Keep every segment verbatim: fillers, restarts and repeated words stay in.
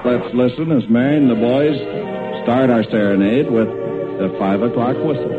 let's listen as Mary and the boys start our serenade with the five o'clock whistle.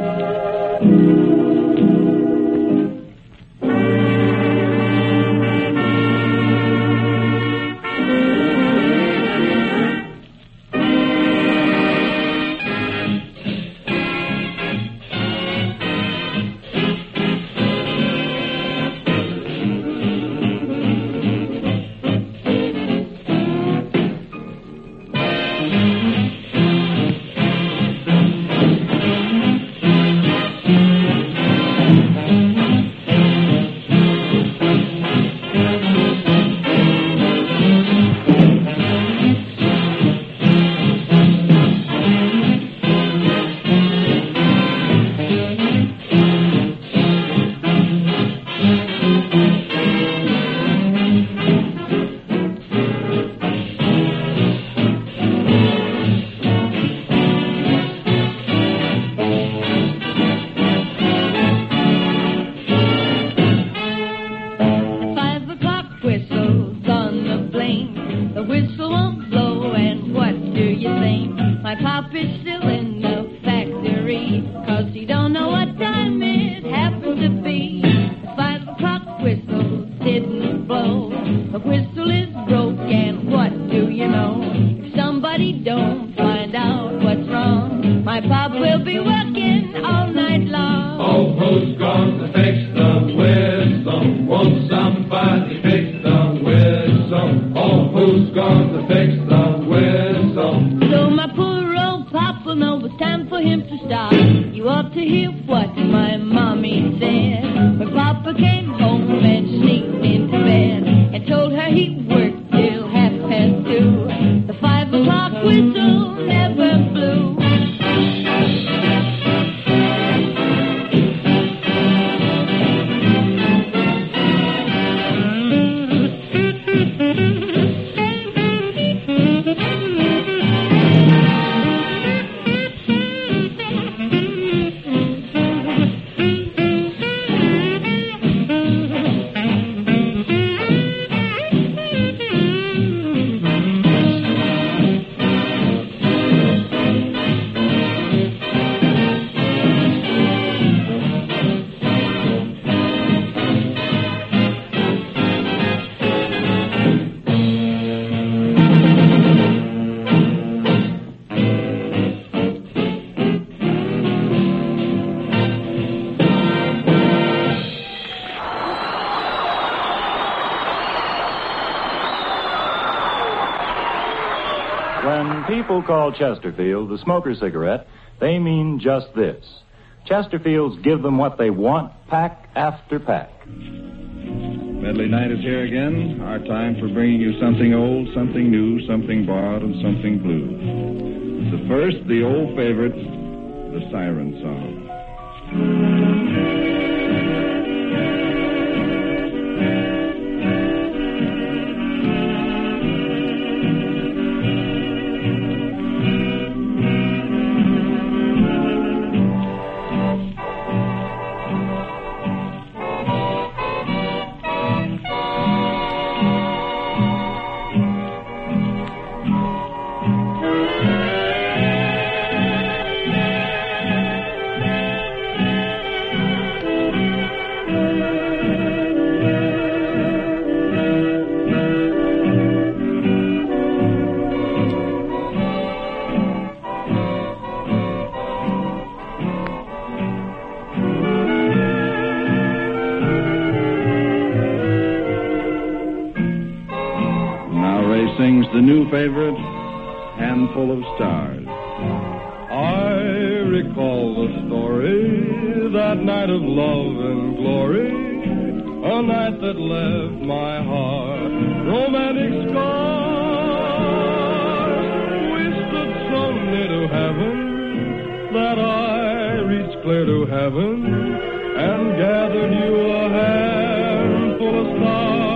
When people call Chesterfield the smoker cigarette, they mean just this. Chesterfields give them what they want, pack after pack. Medley Night is here again. Our time for bringing you something old, something new, something borrowed, and something blue. The first, the old favorite, the Siren Song. Sings the new favorite, Handful of Stars. I recall the story, that night of love and glory, a night that left my heart romantic scars. We stood so near to heaven that I reached clear to heaven and gathered you a handful of stars.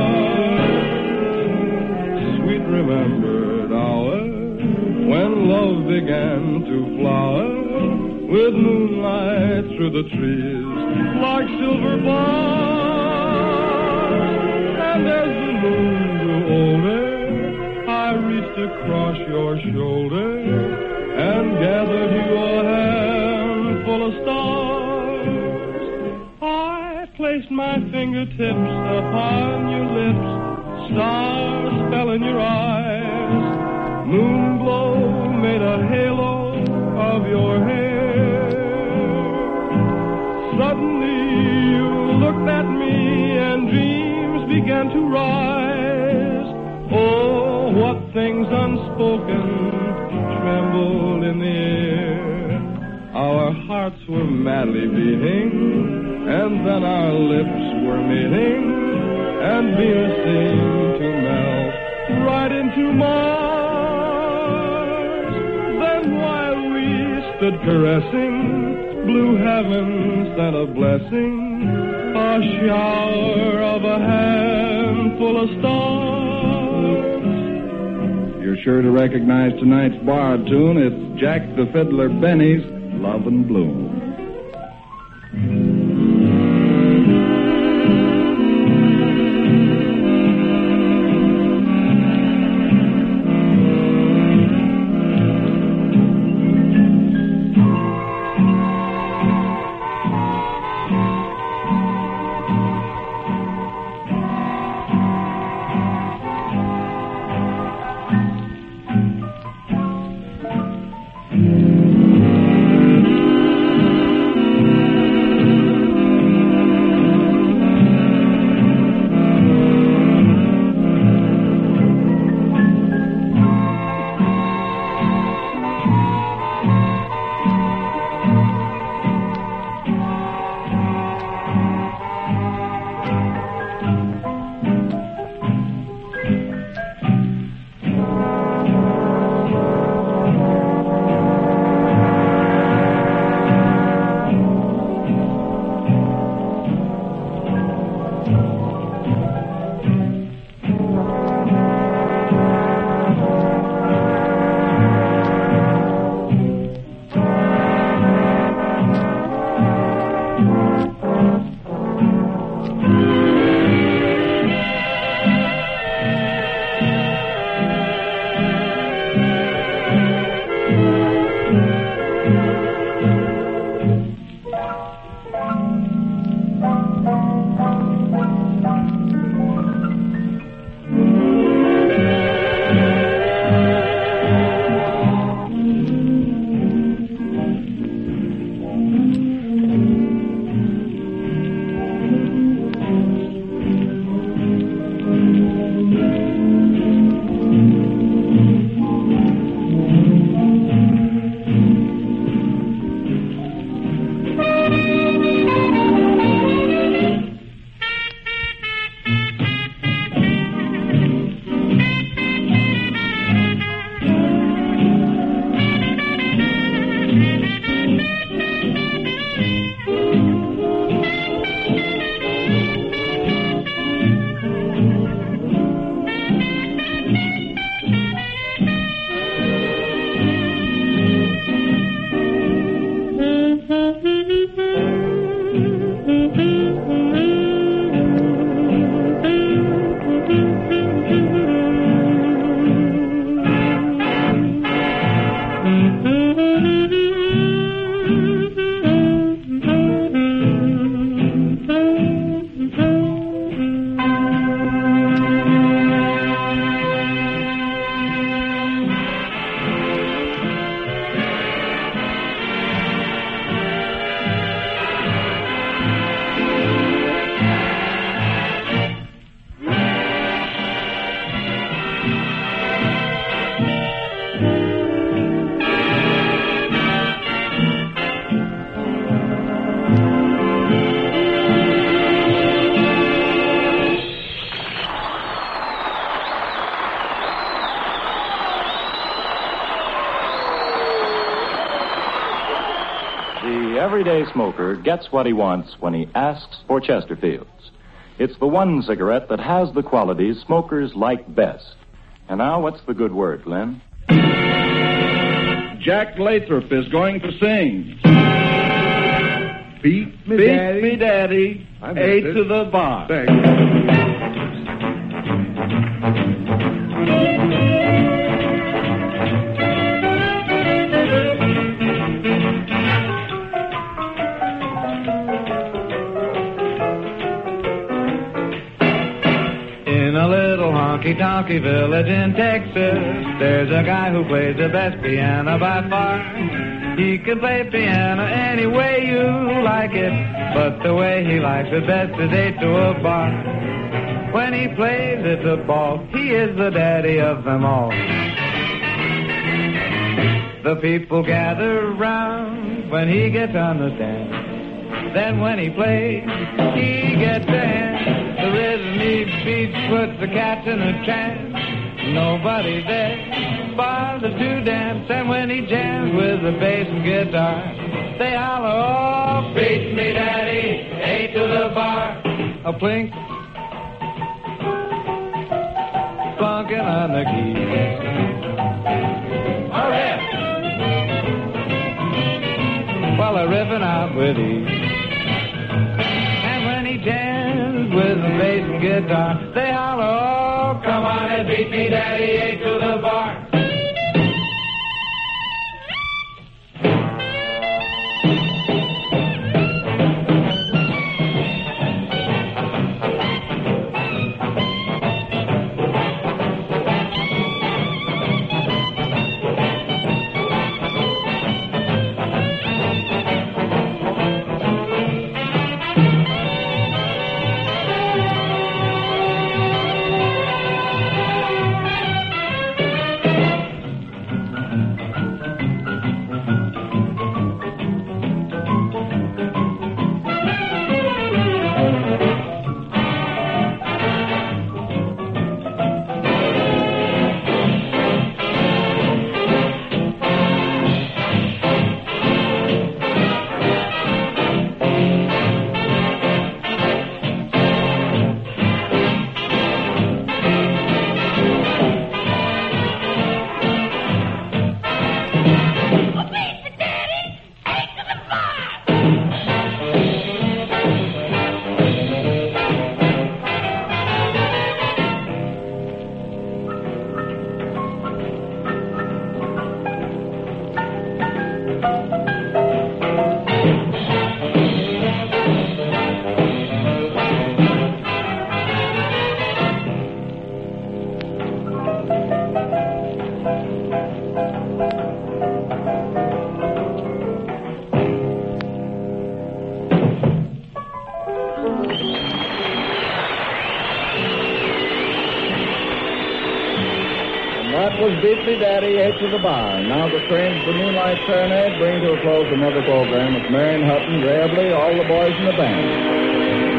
Remembered hour when love began to flower with moonlight through the trees like silver bars. And as the moon grew older, I realized shoulder and gathered you a handful of stars. I placed my fingertips upon your lips, stars fell in your eyes, moon glow made a halo of your hair. Suddenly you looked at me and dreams began to rise. Oh, what things unspoken trembled in the air. Our hearts were madly beating, and then our lips were meeting, and Venus seemed to melt right into Mars. Then while we stood caressing, blue heaven sent a blessing, a shower of a handful of stars. You're sure to recognize tonight's bar tune. It's Jack the Fiddler Benny's Love and Bloom. everyday smoker gets what he wants when he asks for Chesterfield's. It's the one cigarette that has the qualities smokers like best. And now, what's the good word, Glenn? Jack Lathrop is going to sing. Beat me, Beat Daddy. me, Daddy. I missed A it. to the bar. Thanks. funky village in Texas, there's a guy who plays the best piano by far. He can play piano any way you like it, but the way he likes it best is eight to a bar. When he plays, it's a ball. He is the daddy of them all. The people gather round when he gets on the dance. Then when he plays, he gets a hand. The rhythm he beats puts the cats in a trance. Nobody there bothers to dance. And when he jams with the bass and guitar, they holler, oh, beat me, daddy, eight to the bar. A plink, plunking on the keys. A riff, while they're ripping out with ease. And when he jams with the bass and guitar, they holler, oh, come on and beat me, daddy, eight to the bar. Beat Me Daddy, eight to the bar. Now the strains of the Moonlight Serenade bring to a close another program with Marion Hutton, Ray Ebley, all the boys in the band.